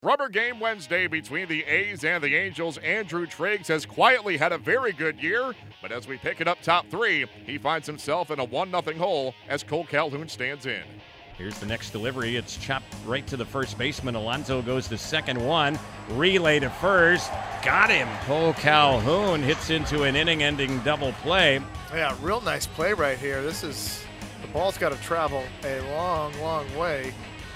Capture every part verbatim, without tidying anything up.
Rubber game Wednesday between the A's and the Angels. Andrew Triggs has quietly had a very good year, but as we pick it up top three, he finds himself in a one nothing hole as Cole Calhoun stands in. Here's the next delivery. It's chopped right to the first baseman. Alonso goes to second one. Relay to first. Got him. Cole Calhoun hits into an inning-ending double play. Yeah, real nice play right here. This is, the ball's got to travel a long, long way,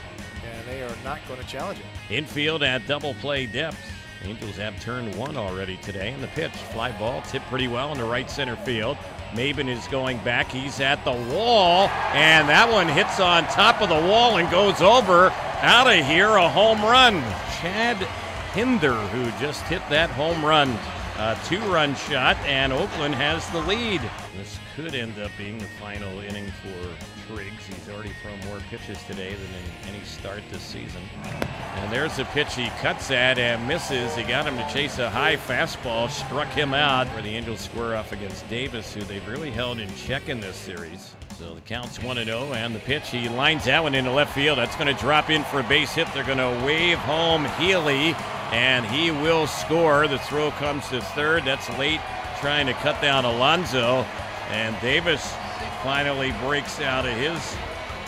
and they are not going to challenge it. Infield at double play depth. Angels have turned one already today. And the pitch, fly ball, tipped pretty well into right center field. Maben is going back. He's at the wall, and that one hits on top of the wall and goes over. Out of here, a home run. Chad Hinder, who just hit that home run. A two-run shot, and Oakland has the lead. This could end up being the final inning for Triggs. He's already thrown more pitches today than in any start this season. And there's a pitch he cuts at and misses. He got him to chase a high fastball, struck him out. Where the Angels square off against Davis, who they've really held in check in this series. So the count's one and oh, and the pitch, he lines that one into left field. That's going to drop in for a base hit. They're going to wave home Healy, and he will score. The throw comes to third. That's late, trying to cut down Alonso. And Davis finally breaks out of his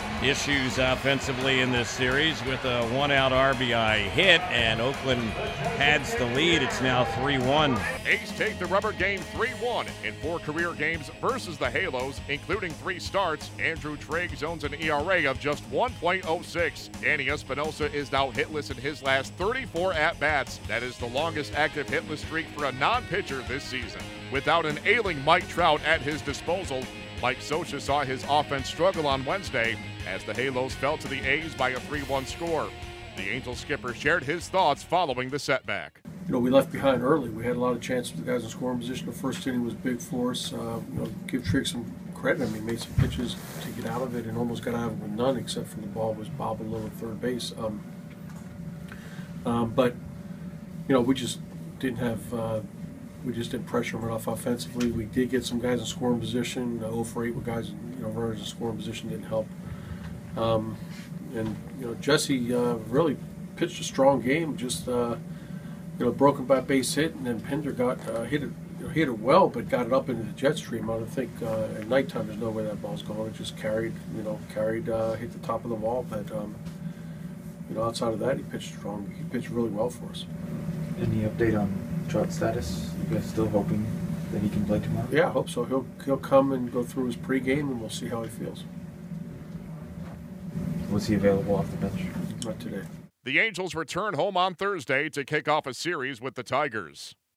issues offensively in this series with a one-out R B I hit, and Oakland pads the lead. It's now three one. A's take the rubber game three one in four career games versus the Halos, including three starts. Andrew Triggs owns an E R A of just one point oh six. Danny Espinosa is now hitless in his last thirty-four at-bats. That is the longest active hitless streak for a non-pitcher this season. Without an ailing Mike Trout at his disposal, Mike Scioscia saw his offense struggle on Wednesday as the Halos fell to the A's by a three one score. The Angels skipper shared his thoughts following the setback. You know, we left behind early. We had a lot of chances with the guys in scoring position. The first inning was big for us. Uh, you know, give Triggs some credit. I mean, he made some pitches to get out of it and almost got out of it with none, except for the ball was bobbing low at third base. Um, um, but, you know, we just didn't have uh, – we just didn't pressure them enough offensively. We did get some guys in scoring position. Uh, oh for eight with guys, you know, runners in scoring position didn't help. Um, and you know, Jesse uh, really pitched a strong game. Just uh, you know, broken by base hit, and then Pinder got uh, hit it, you know, hit it well, but got it up into the jet stream. I don't think uh, at nighttime there's no way that ball's going. It just carried, you know, carried, uh, hit the top of the wall. But um, you know, outside of that, he pitched strong. He pitched really well for us. Any update on Trout's status? You guys still hoping that he can play tomorrow? Yeah, I hope so. He'll he'll come and go through his pregame, and we'll see how he feels. Was he available off the bench? Not today. The Angels return home on Thursday to kick off a series with the Tigers.